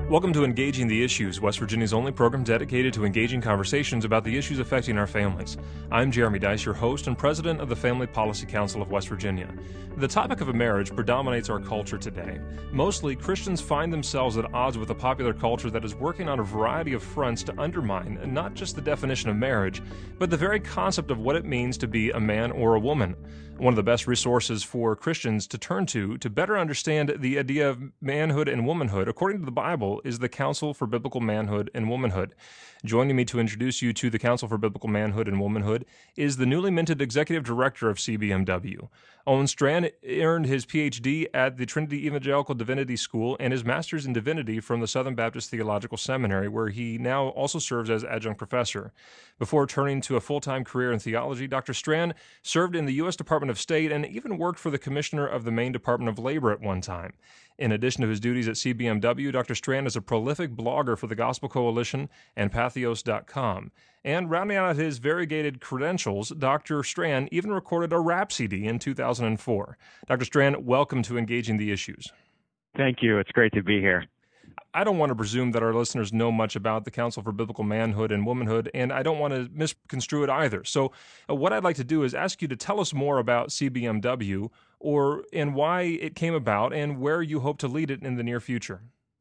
Welcome to Engaging the Issues, West Virginia's only program dedicated to engaging conversations about the issues affecting our families. I'm Jeremy Dice, your host and president of the Family Policy Council of West Virginia. The topic of a marriage predominates our culture today. Mostly, Christians find themselves at odds with a popular culture that is working on a variety of fronts to undermine not just the definition of marriage, but the very concept of what it means to be a man or a woman. One of the best resources for Christians to turn to better understand the idea of manhood and womanhood, according to the Bible, is the Council for Biblical Manhood and Womanhood. Joining me to introduce you to the Council for Biblical Manhood and Womanhood is the newly minted Executive Director of CBMW. Owen Strachan earned his Ph.D. at the Trinity Evangelical Divinity School and his Master's in Divinity from the Southern Baptist Theological Seminary, where he now also serves as adjunct professor. Before turning to a full-time career in theology, Dr. Strachan served in the U.S. Department of State and even worked for the Commissioner of the Maine Department of Labor at one time. In addition to his duties at CBMW, Dr. Strachan is a prolific blogger for the Gospel Coalition and Patheos.com. And rounding out his variegated credentials, Dr. Strachan even recorded a rap CD in 2004. Dr. Strachan, welcome to Engaging the Issues. Thank you. It's great to be here. I don't want to presume that our listeners know much about the Council for Biblical Manhood and Womanhood, and I don't want to misconstrue it either. So what I'd like to do is ask you to tell us more about CBMW and why it came about and where you hope to lead it in the near future.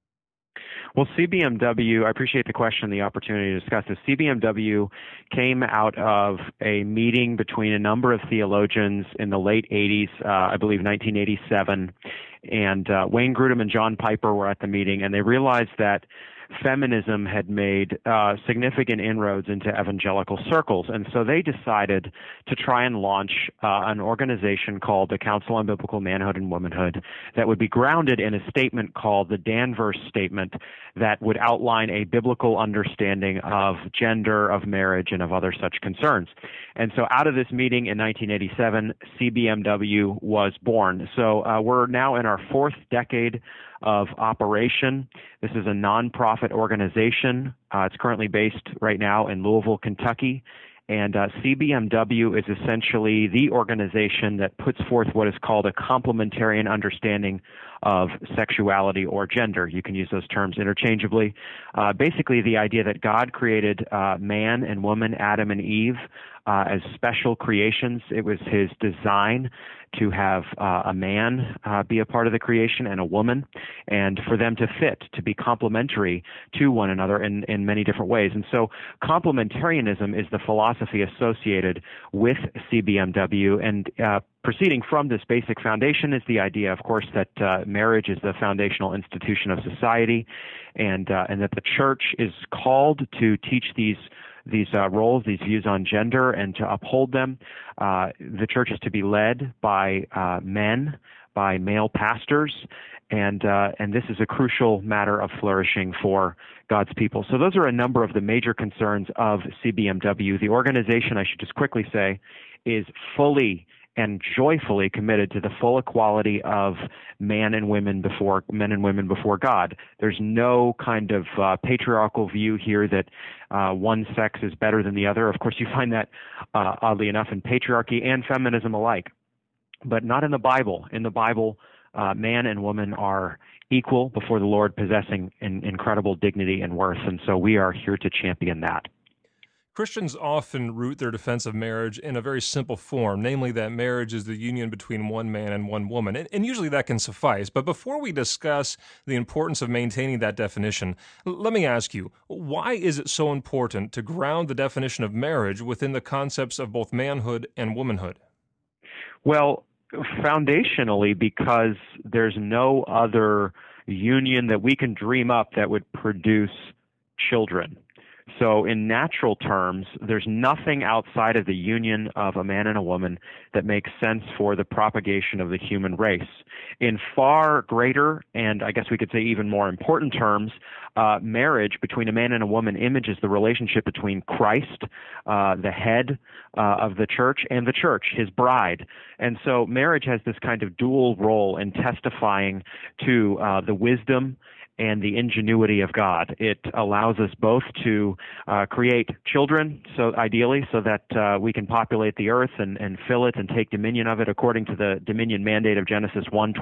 Well, CBMW, I appreciate the question and the opportunity to discuss this. CBMW came out of a meeting between a number of theologians in the late 80s, I believe 1987, and Wayne Grudem and John Piper were at the meeting, and they realized that feminism had made significant inroads into evangelical circles, and so they decided to try and launch an organization called the Council on Biblical Manhood and Womanhood that would be grounded in a statement called the Danvers Statement that would outline a biblical understanding of gender, of marriage, and of other such concerns. And so out of this meeting in 1987, CBMW was born. So we're now in our fourth decade of operation. This is a nonprofit organization. It's currently based right now in Louisville, Kentucky. And CBMW is essentially the organization that puts forth what is called a complementarian understanding of sexuality or gender. You can use those terms interchangeably. Basically, the idea that God created man and woman, Adam and Eve, as special creations. It was his design to have a man be a part of the creation and a woman, and for them to fit, to be complementary to one another in many different ways. And so complementarianism is the philosophy associated with CBMW, and proceeding from this basic foundation is the idea, of course, that marriage is the foundational institution of society, and that the church is called to teach these roles, these views on gender, and to uphold them. The church is to be led by men, by male pastors, and this is a crucial matter of flourishing for God's people. So those are a number of the major concerns of CBMW. The organization, I should just quickly say, is fully and joyfully committed to the full equality of men and women before God. There's no kind of patriarchal view here that one sex is better than the other. Of course, you find that, oddly enough, in patriarchy and feminism alike, but not in the Bible. In the Bible, man and woman are equal before the Lord, possessing an incredible dignity and worth, and so we are here to champion that. Christians often root their defense of marriage in a very simple form, namely that marriage is the union between one man and one woman, and usually that can suffice. But before we discuss the importance of maintaining that definition, let me ask you, why is it so important to ground the definition of marriage within the concepts of both manhood and womanhood? Well, foundationally, because there's no other union that we can dream up that would produce children. So in natural terms, there's nothing outside of the union of a man and a woman that makes sense for the propagation of the human race. In far greater, and I guess we could say even more important terms, marriage between a man and a woman images the relationship between Christ, the head of the church, and the church, his bride. And so marriage has this kind of dual role in testifying to the wisdom and the ingenuity of God. It allows us both to create children, so ideally, so that we can populate the earth and fill it and take dominion of it according to the dominion mandate of Genesis 1:26.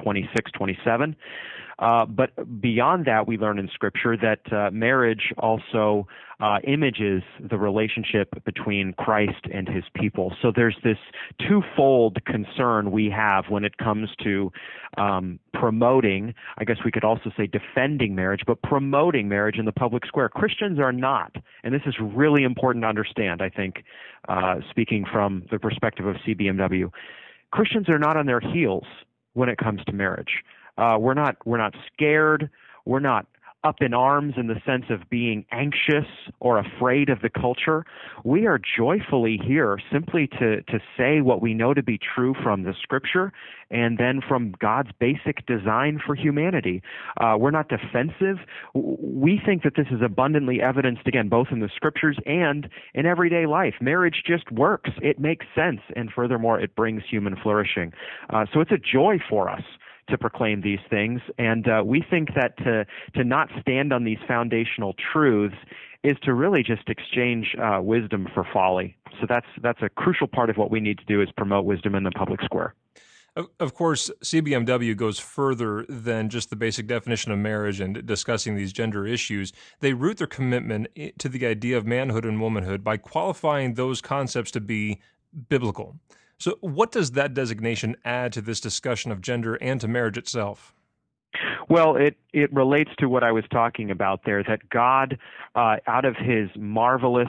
26, 27. But beyond that, we learn in Scripture that marriage also images the relationship between Christ and his people. So there's this twofold concern we have when it comes to promoting, I guess we could also say defending marriage, but promoting marriage in the public square. Christians are not, and this is really important to understand, I think, speaking from the perspective of CBMW. Christians are not on their heels when it comes to marriage. We're not scared. We're not up in arms in the sense of being anxious or afraid of the culture. We are joyfully here simply to say what we know to be true from the Scripture and then from God's basic design for humanity. We're not defensive. We think that this is abundantly evidenced, again, both in the Scriptures and in everyday life. Marriage just works. It makes sense, and furthermore, it brings human flourishing. So it's a joy for us to proclaim these things, and we think that to not stand on these foundational truths is to really just exchange wisdom for folly. So that's a crucial part of what we need to do, is promote wisdom in the public square. Of course, CBMW goes further than just the basic definition of marriage and discussing these gender issues. They root their commitment to the idea of manhood and womanhood by qualifying those concepts to be biblical. So what does that designation add to this discussion of gender and to marriage itself? Well, it relates to what I was talking about there, that God, out of his marvelous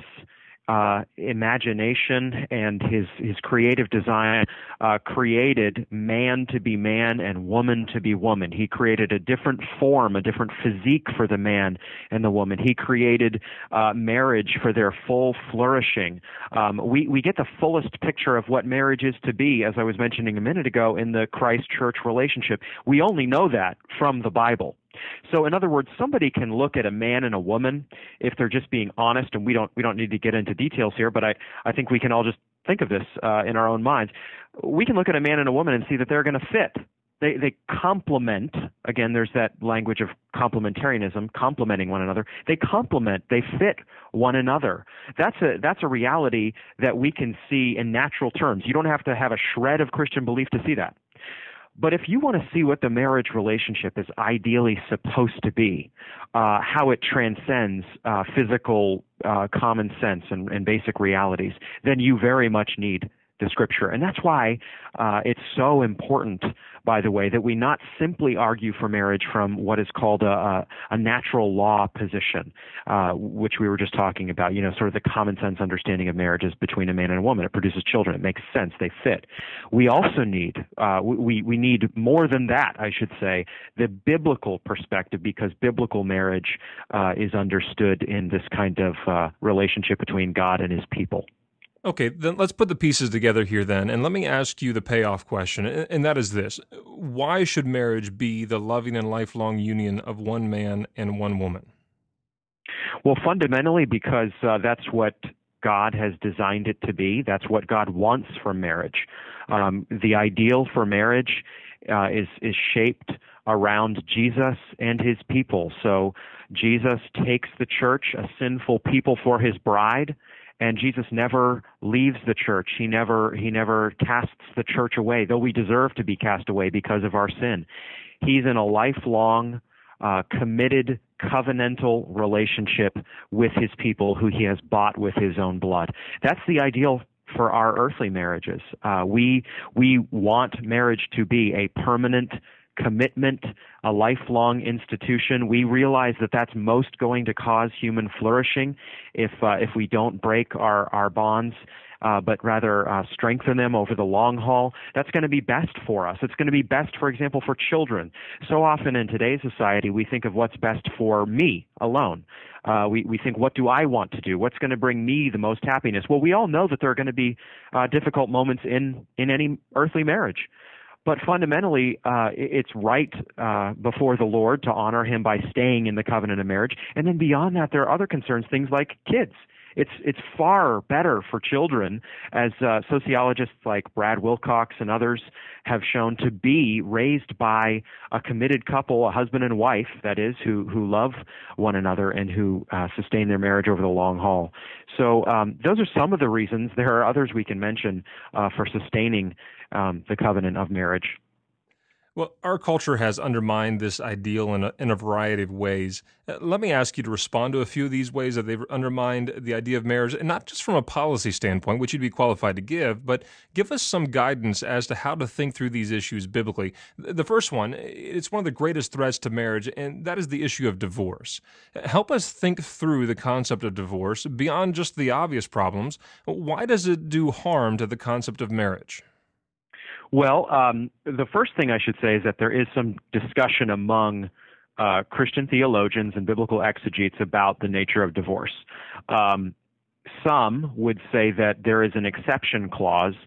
imagination and his creative design, created man to be man and woman to be woman. He created a different form, a different physique for the man and the woman. He created marriage for their full flourishing. We get the fullest picture of what marriage is to be, as I was mentioning a minute ago, in the Christ-church relationship. We only know that from the Bible. So in other words, somebody can look at a man and a woman if they're just being honest, and we don't need to get into details here, but I think we can all just think of this in our own minds. We can look at a man and a woman and see that they're going to fit. They complement. Again, there's that language of complementarianism, complementing one another. They complement. They fit one another. That's a reality that we can see in natural terms. You don't have to have a shred of Christian belief to see that. But if you want to see what the marriage relationship is ideally supposed to be, how it transcends physical common sense and basic realities, then you very much need the Scripture. And that's why it's so important, by the way, that we not simply argue for marriage from what is called a natural law position, which we were just talking about, sort of the common sense understanding of marriage is between a man and a woman. It produces children. It makes sense. They fit. We also need, we need more than that, I should say, the biblical perspective, because biblical marriage is understood in this kind of relationship between God and his people. Okay, then let's put the pieces together here then, and let me ask you the payoff question, and that is this. Why should marriage be the loving and lifelong union of one man and one woman? Well, fundamentally because that's what God has designed it to be. That's what God wants from marriage. The ideal for marriage is shaped around Jesus and his people. So Jesus takes the church, a sinful people, for his bride. And Jesus never leaves the church. He never casts the church away, though we deserve to be cast away because of our sin. He's in a lifelong, committed, covenantal relationship with his people who he has bought with his own blood. That's the ideal for our earthly marriages. We want marriage to be a permanent commitment, a lifelong institution. We realize that that's most going to cause human flourishing if we don't break our bonds, but rather strengthen them over the long haul. That's going to be best for us. It's going to be best, for example, for children. So often in today's society, we think of what's best for me alone. We think, what do I want to do? What's going to bring me the most happiness? Well, we all know that there are going to be difficult moments in any earthly marriage. But fundamentally, it's right before the Lord to honor him by staying in the covenant of marriage. And then beyond that, there are other concerns, things like kids. It's far better for children, as sociologists like Brad Wilcox and others have shown, to be raised by a committed couple, a husband and wife, that is, who love one another and who sustain their marriage over the long haul. So those are some of the reasons. There are others we can mention for sustaining the covenant of marriage. Well, our culture has undermined this ideal in a variety of ways. Let me ask you to respond to a few of these ways that they've undermined the idea of marriage, and not just from a policy standpoint, which you'd be qualified to give, but give us some guidance as to how to think through these issues biblically. The first one, it's one of the greatest threats to marriage, and that is the issue of divorce. Help us think through the concept of divorce beyond just the obvious problems. Why does it do harm to the concept of marriage? Well, the first thing I should say is that there is some discussion among Christian theologians and biblical exegetes about the nature of divorce. Some would say that there is an exception clause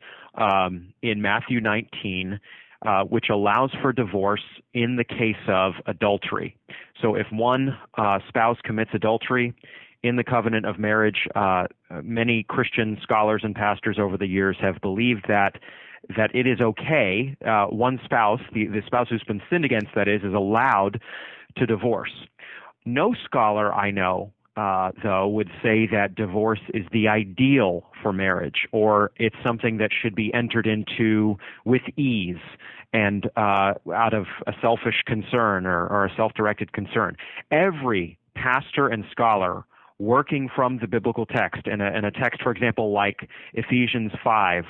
in Matthew 19 which allows for divorce in the case of adultery. So if one spouse commits adultery in the covenant of marriage, many Christian scholars and pastors over the years have believed that it is okay. One spouse, the spouse who's been sinned against, that is allowed to divorce. No scholar I know, though, would say that divorce is the ideal for marriage, or it's something that should be entered into with ease and out of a selfish concern or a self-directed concern. Every pastor and scholar working from the biblical text, and a text, for example, like Ephesians 5,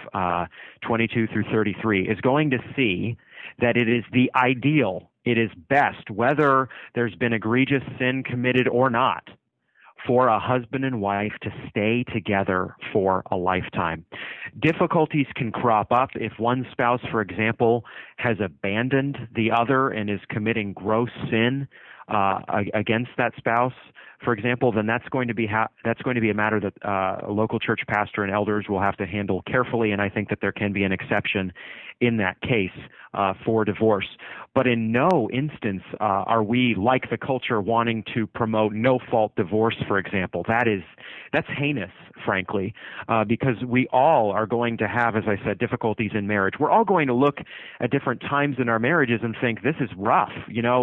22 through 33, is going to see that it is the ideal, it is best, whether there's been egregious sin committed or not, for a husband and wife to stay together for a lifetime. Difficulties can crop up if one spouse, for example, has abandoned the other and is committing gross sin against that spouse, for example, then that's going to be a matter that a local church pastor and elders will have to handle carefully, and I think that there can be an exception in that case for divorce. But in no instance are we, like the culture, wanting to promote no-fault divorce, for example. That's heinous, frankly, because we all are going to have, as I said, difficulties in marriage. We're all going to look at different times in our marriages and think, this is rough. You know,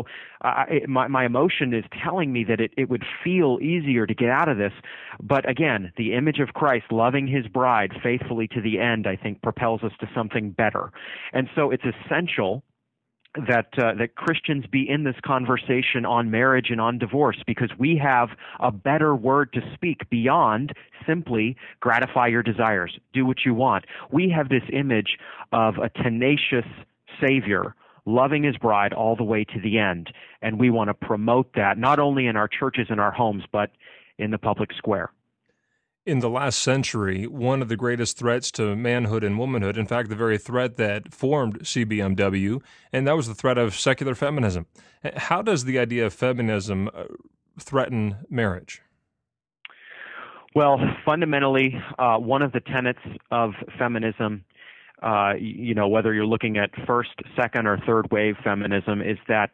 my emotion is telling me that it would feel easier to get out of this. But again, the image of Christ loving his bride faithfully to the end, I think, propels us to something better. And so it's essential that Christians be in this conversation on marriage and on divorce, because we have a better word to speak beyond simply gratify your desires, do what you want. We have this image of a tenacious Savior loving his bride all the way to the end, and we want to promote that not only in our churches and our homes, but in the public square. In the last century, one of the greatest threats to manhood and womanhood, in fact, the very threat that formed CBMW, and that was the threat of secular feminism. How does the idea of feminism threaten marriage? Well, fundamentally, one of the tenets of feminism, whether you're looking at first, second, or third wave feminism, is that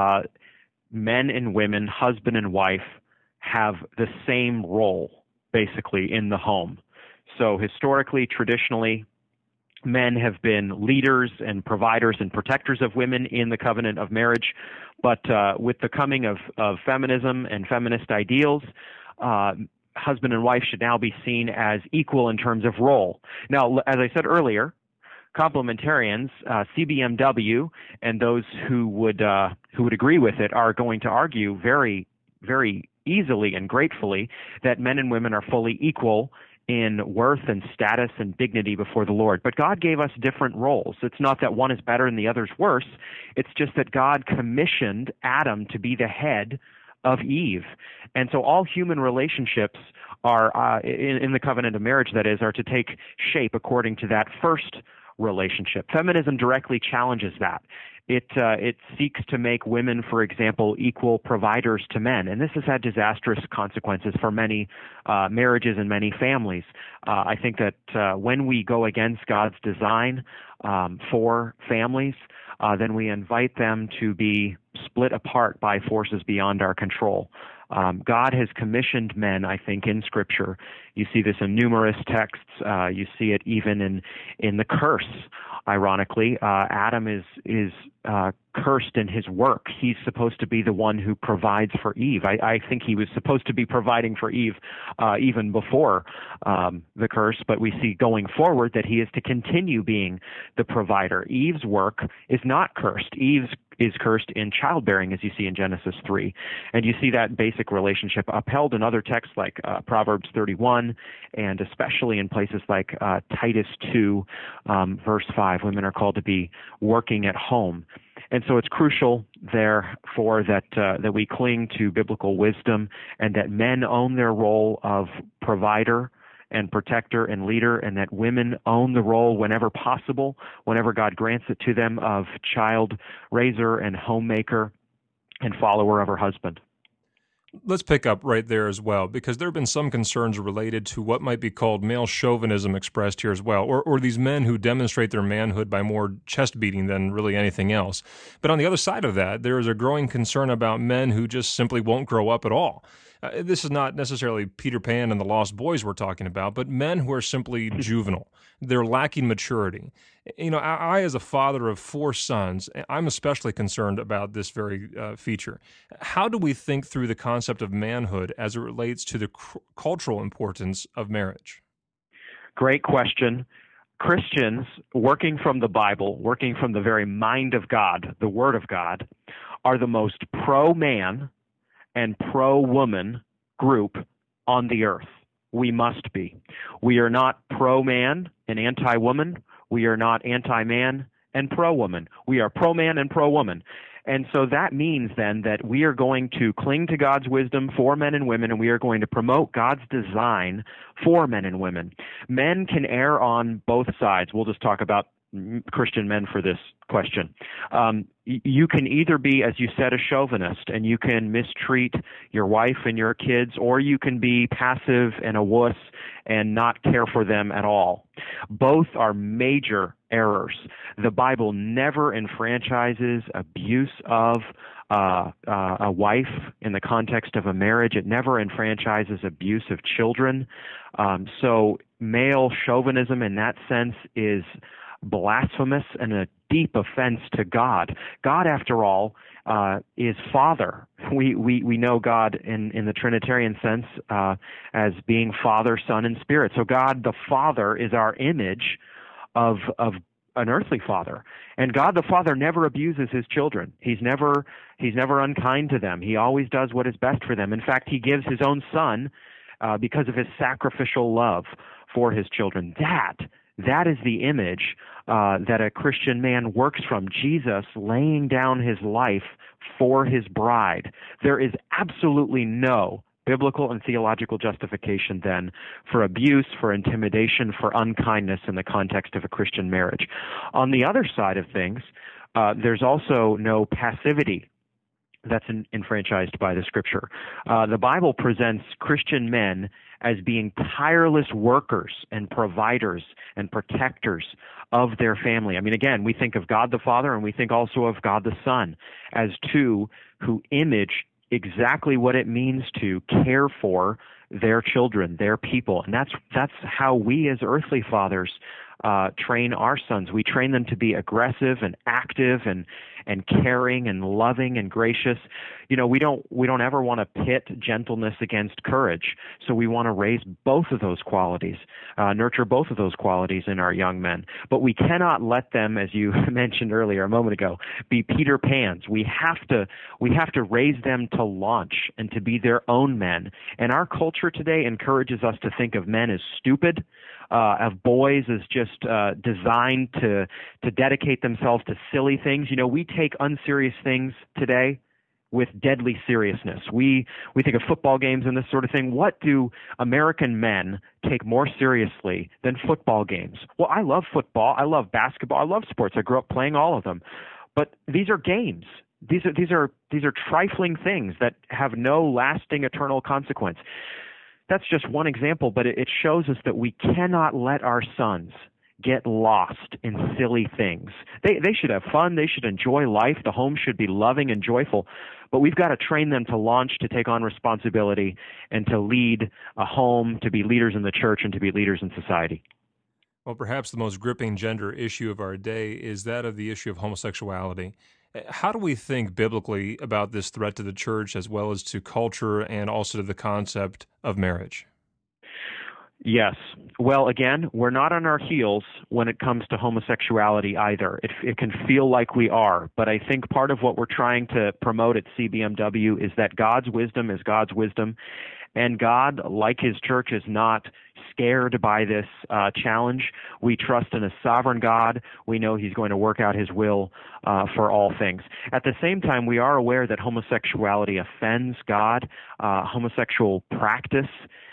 men and women, husband and wife, have the same role, basically, in the home. So historically, traditionally, men have been leaders and providers and protectors of women in the covenant of marriage. But with the coming of feminism and feminist ideals, husband and wife should now be seen as equal in terms of role. Now, as I said earlier, complementarians, CBMW, and those who would agree with it are going to argue very, very easily and gratefully that men and women are fully equal in worth and status and dignity before the Lord. But God gave us different roles. It's not that one is better and the other's worse. It's just that God commissioned Adam to be the head of Eve. And so all human relationships are, in the covenant of marriage, that is, are to take shape according to that first relationship. Feminism directly challenges that. It seeks to make women, for example, equal providers to men, and this has had disastrous consequences for many marriages and many families. I think that when we go against God's design for families, then we invite them to be split apart by forces beyond our control. God has commissioned men, I think, in Scripture. You see this in numerous texts. You see it even in the curse. Ironically, Adam is cursed in his work. He's supposed to be the one who provides for Eve. I think he was supposed to be providing for Eve even before the curse, but we see going forward that he is to continue being the provider. Eve's work is not cursed. Eve's is cursed in childbearing, as you see in Genesis 3. And you see that basic relationship upheld in other texts like Proverbs 31, and especially in places like Titus 2, verse 5. Women are called to be working at home. And so it's crucial, therefore, that we cling to biblical wisdom and that men own their role of provider and protector and leader, and that women own the role whenever possible, whenever God grants it to them, of child raiser and homemaker and follower of her husband. Let's pick up right there as well, because there have been some concerns related to what might be called male chauvinism expressed here as well, or these men who demonstrate their manhood by more chest beating than really anything else. But on the other side of that, there is a growing concern about men who just simply won't grow up at all. This is not necessarily Peter Pan and the Lost Boys we're talking about, but men who are simply juvenile. They're lacking maturity. You know, I as a father of 4 sons, I'm especially concerned about this very feature. How do we think through the concept of manhood as it relates to the cultural importance of marriage? Great question. Christians, working from the Bible, working from the very mind of God, the Word of God, are the most pro-man and pro-woman group on the earth. We must be. We are not pro-man and anti-woman. We are not anti-man and pro-woman. We are pro-man and pro-woman. And so that means then that we are going to cling to God's wisdom for men and women, and we are going to promote God's design for men and women. Men can err on both sides. We'll just talk about Christian men for this question. You can either be, as you said, a chauvinist, and you can mistreat your wife and your kids, or you can be passive and a wuss and not care for them at all. Both are major errors. The Bible never enfranchises abuse of a wife in the context of a marriage. It never enfranchises abuse of children. So male chauvinism in that sense is blasphemous and a deep offense to God. God, after all, is Father. We know God in the Trinitarian sense as being Father, Son, and Spirit. So God the Father is our image of an earthly father. And God the Father never abuses his children. He's never unkind to them. He always does what is best for them. In fact, he gives his own Son because of his sacrificial love for his children. That is the image that a Christian man works from, Jesus laying down his life for his bride. There is absolutely no biblical and theological justification then for abuse, for intimidation, for unkindness in the context of a Christian marriage. On the other side of things, there's also no passivity that's enfranchised by the Scripture. The Bible presents Christian men as being tireless workers and providers and protectors of their family. I mean, again, we think of God the Father and we think also of God the Son as two who image exactly what it means to care for their children, their people. And that's how we as earthly fathers train our sons. We train them to be aggressive and active and caring and loving and gracious. You know, we don't ever want to pit gentleness against courage. So we want to raise both of those qualities, nurture both of those qualities in our young men. But we cannot let them, as you mentioned earlier a moment ago, be Peter Pans. We have to raise them to launch and to be their own men. And our culture today encourages us to think of men as stupid, of boys as just designed to dedicate themselves to silly things. You know, we take unserious things today with deadly seriousness. We think of football games and this sort of thing. What do American men take more seriously than football games? Well, I love football. I love basketball. I love sports. I grew up playing all of them. But these are games. These are trifling things that have no lasting eternal consequence. That's just one example, but it shows us that we cannot let our sons get lost in silly things. They should have fun. They should enjoy life. The home should be loving and joyful. But we've got to train them to launch, to take on responsibility, and to lead a home, to be leaders in the church, and to be leaders in society. Well, perhaps the most gripping gender issue of our day is that of the issue of homosexuality. How do we think biblically about this threat to the church as well as to culture and also to the concept of marriage? Yes. Well, again, we're not on our heels when it comes to homosexuality either. It can feel like we are, but I think part of what we're trying to promote at CBMW is that God's wisdom is God's wisdom, and God, like His church, is not scared by this challenge. We trust in a sovereign God. We know He's going to work out His will for all things. At the same time, we are aware that homosexuality offends God. Homosexual practice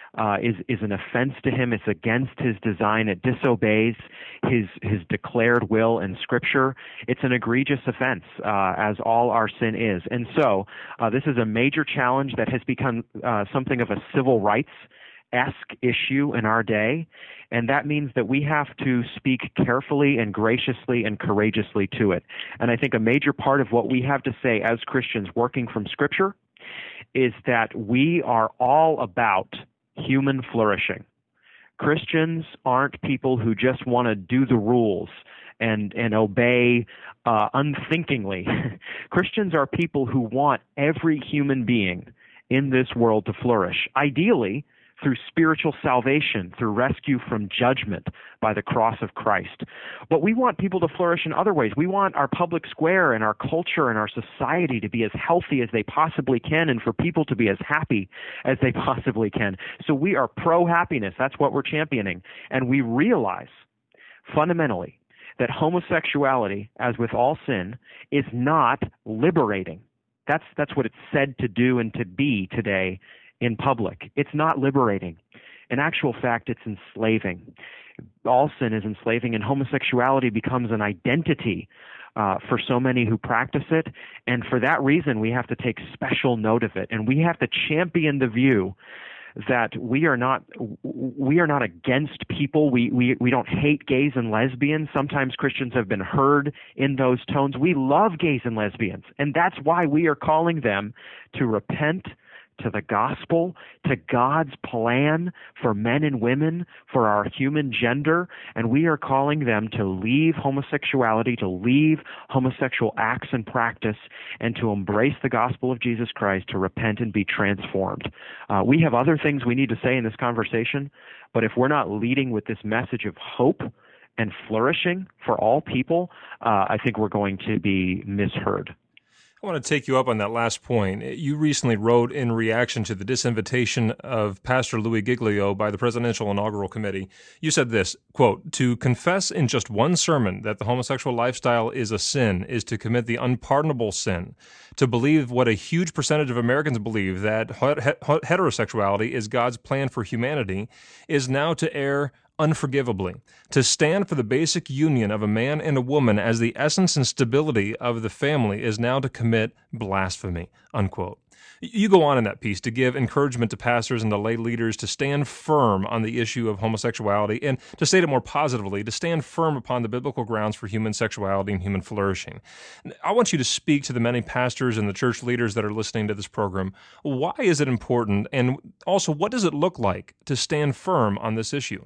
is an offense to Him. It's against His design. It disobeys His declared will in Scripture. It's an egregious offense, as all our sin is. And so this is a major challenge that has become something of a civil rights-esque issue in our day, and that means that we have to speak carefully and graciously and courageously to it. And I think a major part of what we have to say as Christians working from Scripture is that we are all about human flourishing. Christians aren't people who just want to do the rules and obey unthinkingly. Christians are people who want every human being in this world to flourish, ideally through spiritual salvation, through rescue from judgment by the cross of Christ. But we want people to flourish in other ways. We want our public square and our culture and our society to be as healthy as they possibly can and for people to be as happy as they possibly can. So we are pro-happiness. That's what we're championing. And we realize fundamentally that homosexuality, as with all sin, is not liberating. That's what it's said to do and to be today in public. It's not liberating. In actual fact, it's enslaving. All sin is enslaving, and homosexuality becomes an identity for so many who practice it. And for that reason, we have to take special note of it, and we have to champion the view that we are not against people. We don't hate gays and lesbians. Sometimes Christians have been heard in those tones. We love gays and lesbians, and that's why we are calling them to repent, to the gospel, to God's plan for men and women, for our human gender, and we are calling them to leave homosexuality, to leave homosexual acts and practice, and to embrace the gospel of Jesus Christ, to repent and be transformed. We have other things we need to say in this conversation, but if we're not leading with this message of hope and flourishing for all people, I think we're going to be misheard. I want to take you up on that last point. You recently wrote in reaction to the disinvitation of Pastor Louis Giglio by the Presidential Inaugural Committee. You said this, quote, "To confess in just one sermon that the homosexual lifestyle is a sin is to commit the unpardonable sin. To believe what a huge percentage of Americans believe, that heterosexuality is God's plan for humanity, is now to err unforgivably. To stand for the basic union of a man and a woman as the essence and stability of the family is now to commit blasphemy," unquote. You go on in that piece to give encouragement to pastors and to lay leaders to stand firm on the issue of homosexuality, and to state it more positively, to stand firm upon the biblical grounds for human sexuality and human flourishing. I want you to speak to the many pastors and the church leaders that are listening to this program. Why is it important, and also what does it look like to stand firm on this issue?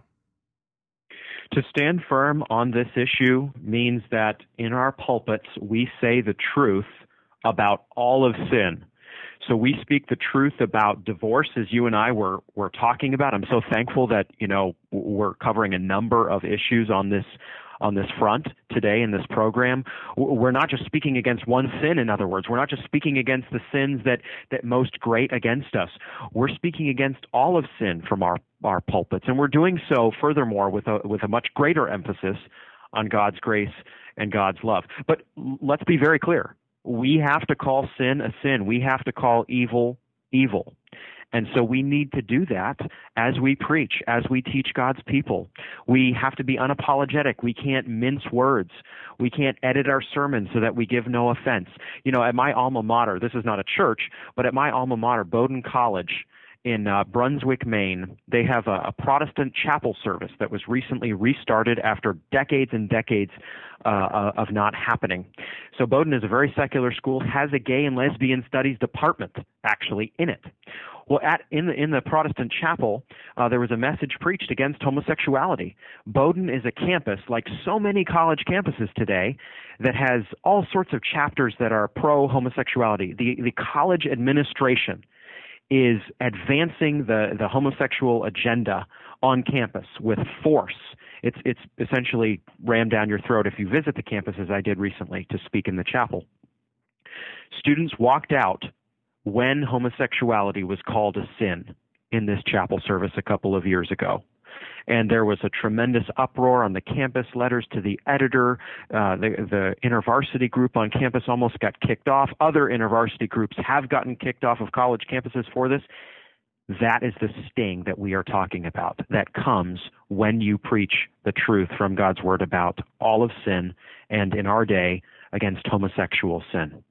To stand firm on this issue means that in our pulpits, we say the truth about all of sin. So we speak the truth about divorce, as you and I were talking about. I'm so thankful that, we're covering a number of issues on this front today in this program. We're not just speaking against one sin, in other words. We're not just speaking against the sins that most grate against us. We're speaking against all of sin from our pulpits, and we're doing so, furthermore, with a much greater emphasis on God's grace and God's love. But let's be very clear. We have to call sin a sin. We have to call evil evil. And so we need to do that as we preach, as we teach God's people. We have to be unapologetic. We can't mince words. We can't edit our sermons so that we give no offense. At my alma mater, this is not a church, but at my alma mater, Bowdoin College, in Brunswick, Maine, they have a Protestant chapel service that was recently restarted after decades and decades of not happening. So Bowdoin is a very secular school, has a gay and lesbian studies department actually in it. Well, in the Protestant chapel, there was a message preached against homosexuality. Bowdoin is a campus, like so many college campuses today, that has all sorts of chapters that are pro-homosexuality. The college administration is advancing the homosexual agenda on campus with force. It's essentially rammed down your throat if you visit the campus, as I did recently to speak in the chapel. Students walked out when homosexuality was called a sin in this chapel service a couple of years ago. And there was a tremendous uproar on the campus, letters to the editor. The InterVarsity group on campus almost got kicked off. Other InterVarsity groups have gotten kicked off of college campuses for this. That is the sting that we are talking about. That comes when you preach the truth from God's word about all of sin, and in our day, against homosexual sin.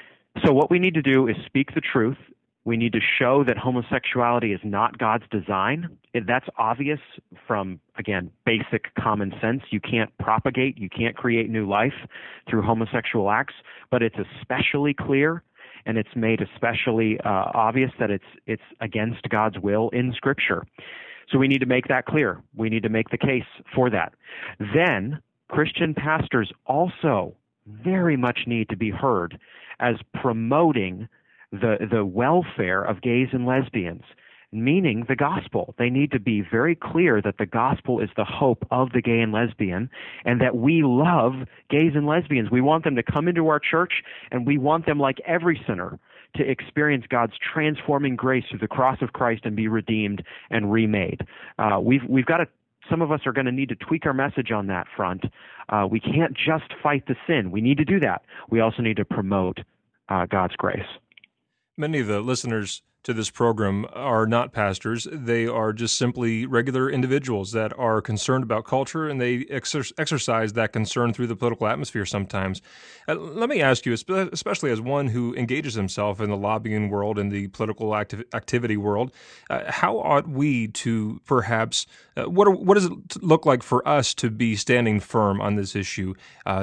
So what we need to do is speak the truth. We need to show that homosexuality is not God's design. That's obvious from, again, basic common sense. You can't propagate, you can't create new life through homosexual acts, but it's especially clear and it's made especially obvious that it's against God's will in Scripture. So we need to make that clear. We need to make the case for that. Then Christian pastors also very much need to be heard as promoting the welfare of gays and lesbians, meaning the gospel. They need to be very clear that the gospel is the hope of the gay and lesbian, and that we love gays and lesbians. We want them to come into our church, and we want them, like every sinner, to experience God's transforming grace through the cross of Christ and be redeemed and remade. We've got to. Some of us are going to need to tweak our message on that front. We can't just fight the sin. We need to do that. We also need to promote God's grace. Many of the listeners to this program are not pastors. They are just simply regular individuals that are concerned about culture, and they exercise that concern through the political atmosphere sometimes. Let me ask you, especially as one who engages himself in the lobbying world and the political activity world, how ought we to perhaps, what does it look like for us to be standing firm on this issue?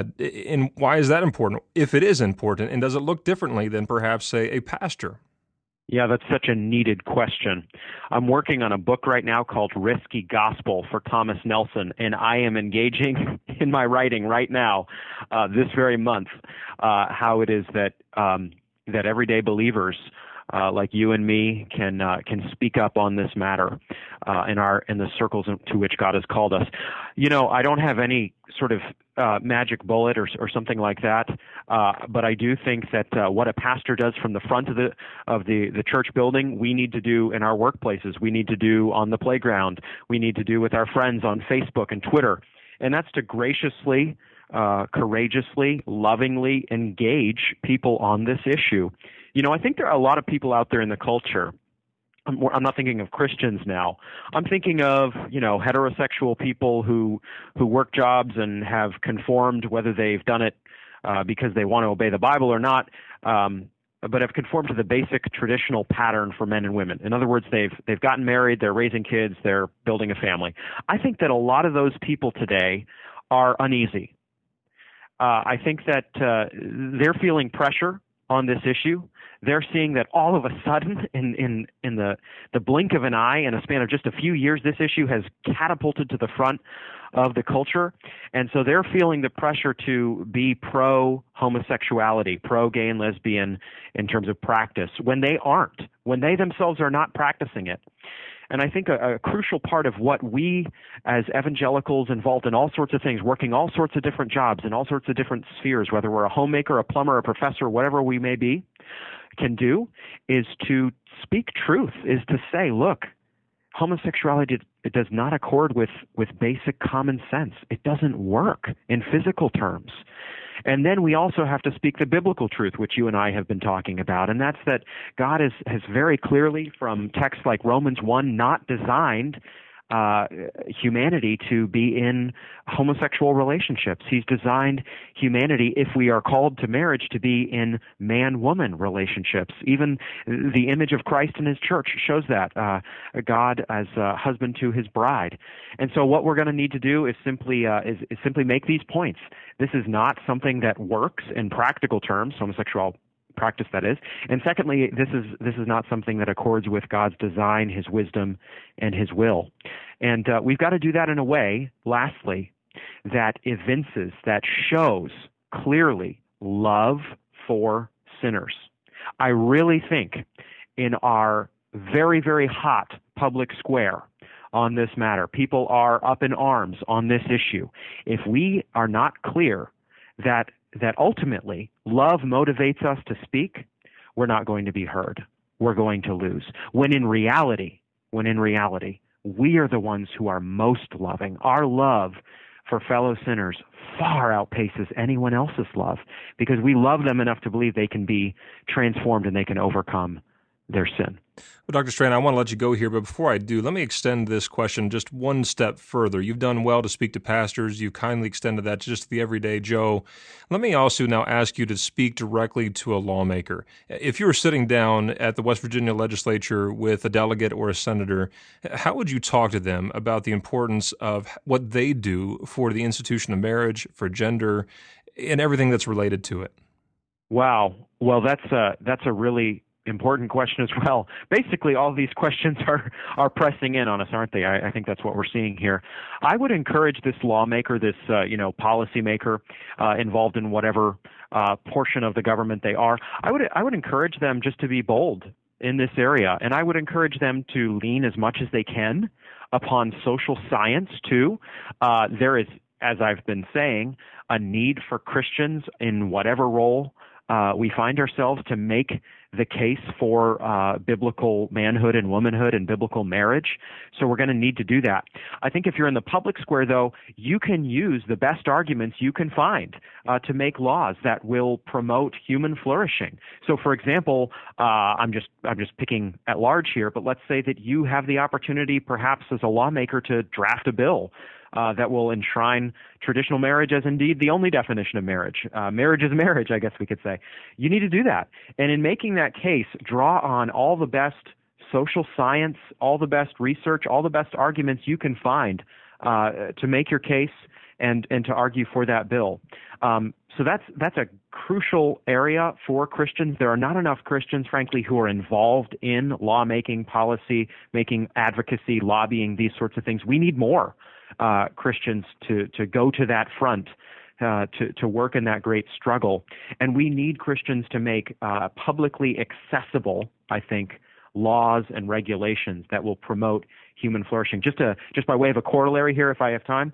And why is that important, if it is important, and does it look differently than perhaps, say, a pastor? Yeah, that's such a needed question. I'm working on a book right now called Risky Gospel for Thomas Nelson, and I am engaging in my writing right now, this very month, how it is that that everyday believers like you and me can speak up on this matter in the circles to which God has called us. You know, I don't have any sort of magic bullet or something like that, but I do think that what a pastor does from the front of the church building, we need to do in our workplaces. We need to do on the playground. We need to do with our friends on Facebook and Twitter, and that's to graciously, courageously, lovingly engage people on this issue. You know, I think there are a lot of people out there in the culture. I'm not thinking of Christians now. I'm thinking of, you know, heterosexual people who work jobs and have conformed, whether they've done it because they want to obey the Bible or not, but have conformed to the basic traditional pattern for men and women. In other words, they've gotten married, they're raising kids, they're building a family. I think that a lot of those people today are uneasy. I think that they're feeling pressure on this issue. They're seeing that all of a sudden, in the blink of an eye, in a span of just a few years, this issue has catapulted to the front of the culture. And so they're feeling the pressure to be pro-homosexuality, pro-gay and lesbian in terms of practice, when they aren't, when they themselves are not practicing it. And I think a crucial part of what we as evangelicals involved in all sorts of things, working all sorts of different jobs in all sorts of different spheres, whether we're a homemaker, a plumber, a professor, whatever we may be, can do is to speak truth, is to say, look, homosexuality, it does not accord with basic common sense. It doesn't work in physical terms. And then we also have to speak the biblical truth, which you and I have been talking about, and that's that God has very clearly, from texts like Romans 1, not designed humanity to be in homosexual relationships. He's designed humanity, if we are called to marriage, to be in man-woman relationships. Even the image of Christ in his church shows that, God as a husband to his bride. And so what we're going to need to do is simply make these points. This is not something that works in practical terms, homosexual practice, that is. And secondly, this is not something that accords with God's design, his wisdom, and his will. And we've got to do that in a way, lastly, that evinces, that shows clearly love for sinners. I really think in our very, very hot public square on this matter, people are up in arms on this issue. If we are not clear that ultimately love motivates us to speak, we're not going to be heard. We're going to lose. When in reality, we are the ones who are most loving. Our love for fellow sinners far outpaces anyone else's love because we love them enough to believe they can be transformed and they can overcome their sin. Well, Dr. Strand, I want to let you go here, but before I do, let me extend this question just one step further. You've done well to speak to pastors. You've kindly extended that to just the everyday Joe. Let me also now ask you to speak directly to a lawmaker. If you were sitting down at the West Virginia legislature with a delegate or a senator, how would you talk to them about the importance of what they do for the institution of marriage, for gender, and everything that's related to it? Wow. Well, that's a really important question as well. Basically, all of these questions are pressing in on us, aren't they? I think that's what we're seeing here. I would encourage this lawmaker, this policymaker involved in whatever portion of the government they are. I would encourage them just to be bold in this area, and I would encourage them to lean as much as they can upon social science too. There is, as I've been saying, a need for Christians in whatever role we find ourselves to make the case for biblical manhood and womanhood and biblical marriage. So we're going to need to do that. I think if you're in the public square, though, you can use the best arguments you can find to make laws that will promote human flourishing. So, for example, I'm just picking at large here, but let's say that you have the opportunity, perhaps as a lawmaker, to draft a bill that will enshrine traditional marriage as indeed the only definition of marriage. Marriage is marriage, I guess we could say. You need to do that. And in making that case, draw on all the best social science, all the best research, all the best arguments you can find to make your case and to argue for that bill. So that's a crucial area for Christians. There are not enough Christians, frankly, who are involved in lawmaking, policy making, advocacy, lobbying, these sorts of things. We need more Christians to go to that front, to work in that great struggle. And we need Christians to make publicly accessible, I think, laws and regulations that will promote human flourishing. Just by way of a corollary here, if I have time,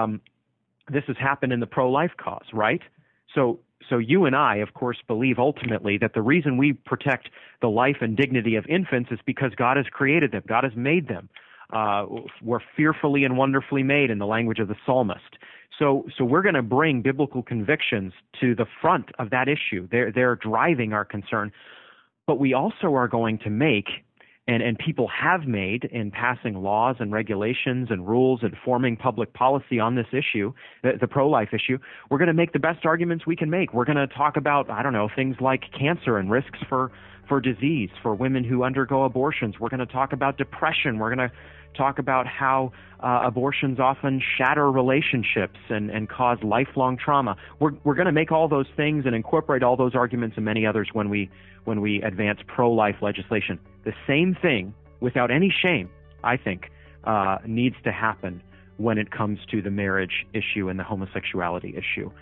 this has happened in the pro-life cause, right? So you and I, of course, believe ultimately that the reason we protect the life and dignity of infants is because God has created them. God has made them. We're fearfully and wonderfully made in the language of the psalmist. So we're going to bring biblical convictions to the front of that issue. They're driving our concern. But we also are going to make, and people have made in passing laws and regulations and rules and forming public policy on this issue, the pro-life issue, we're going to make the best arguments we can make. We're going to talk about, things like cancer and risks for disease, for women who undergo abortions. We're going to talk about depression. We're going to talk about how abortions often shatter relationships and cause lifelong trauma. We're going to make all those things and incorporate all those arguments and many others when we advance pro-life legislation. The same thing, without any shame, I think, needs to happen when it comes to the marriage issue and the homosexuality issue.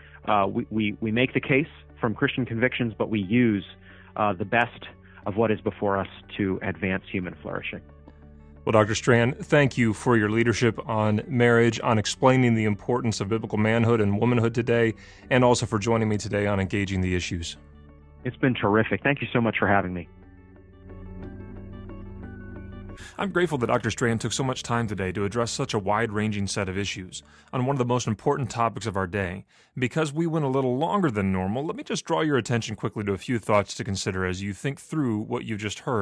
We make the case from Christian convictions, but we use the best of what is before us to advance human flourishing. Well, Dr. Strand, thank you for your leadership on marriage, on explaining the importance of biblical manhood and womanhood today, and also for joining me today on engaging the issues. It's been terrific. Thank you so much for having me. I'm grateful that Dr. Strand took so much time today to address such a wide-ranging set of issues on one of the most important topics of our day. Because we went a little longer than normal, let me just draw your attention quickly to a few thoughts to consider as you think through what you just heard.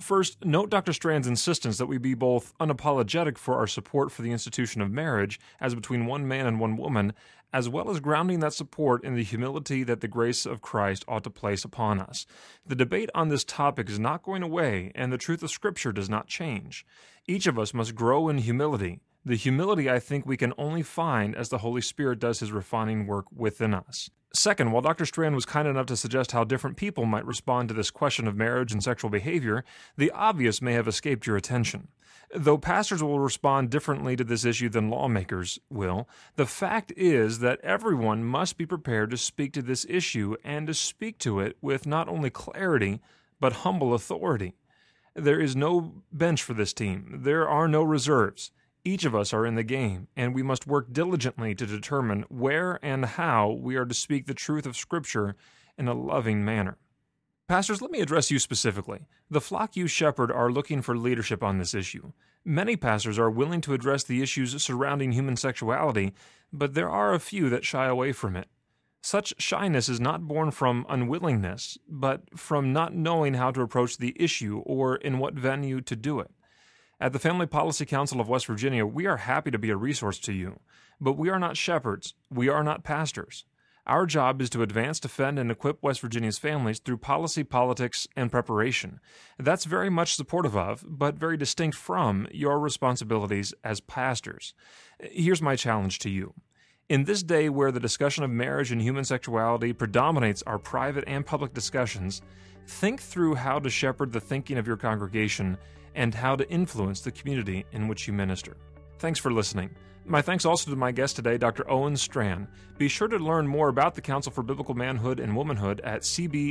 First, note Dr. Strand's insistence that we be both unapologetic for our support for the institution of marriage as between one man and one woman, as well as grounding that support in the humility that the grace of Christ ought to place upon us. The debate on this topic is not going away, and the truth of Scripture does not change. Each of us must grow in humility. The humility I think we can only find as the Holy Spirit does His refining work within us. Second, while Dr. Strand was kind enough to suggest how different people might respond to this question of marriage and sexual behavior, the obvious may have escaped your attention. Though pastors will respond differently to this issue than lawmakers will, the fact is that everyone must be prepared to speak to this issue and to speak to it with not only clarity, but humble authority. There is no bench for this team. There are no reserves. Each of us are in the game, and we must work diligently to determine where and how we are to speak the truth of Scripture in a loving manner. Pastors, let me address you specifically. The flock you shepherd are looking for leadership on this issue. Many pastors are willing to address the issues surrounding human sexuality, but there are a few that shy away from it. Such shyness is not born from unwillingness, but from not knowing how to approach the issue or in what venue to do it. At the Family Policy Council of West Virginia, we are happy to be a resource to you, but we are not shepherds. We are not pastors. Our job is to advance, defend, and equip West Virginia's families through policy, politics, and preparation. That's very much supportive of, but very distinct from, your responsibilities as pastors. Here's my challenge to you. In this day where the discussion of marriage and human sexuality predominates our private and public discussions, think through how to shepherd the thinking of your congregation and how to influence the community in which you minister. Thanks for listening. My thanks also to my guest today, Dr. Owen Strand. Be sure to learn more about the Council for Biblical Manhood and Womanhood at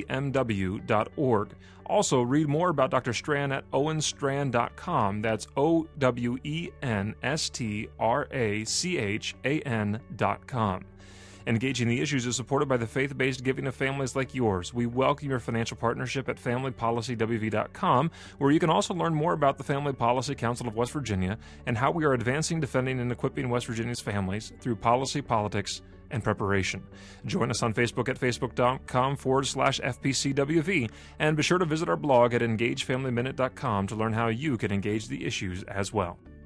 cbmw.org. Also, read more about Dr. Strand at owenstrand.com. That's owenstrachan.com. Engaging the Issues is supported by the faith-based giving of families like yours. We welcome your financial partnership at FamilyPolicyWV.com, where you can also learn more about the Family Policy Council of West Virginia and how we are advancing, defending, and equipping West Virginia's families through policy, politics, and preparation. Join us on Facebook at facebook.com/FPCWV, and be sure to visit our blog at EngageFamilyMinute.com to learn how you can engage the issues as well.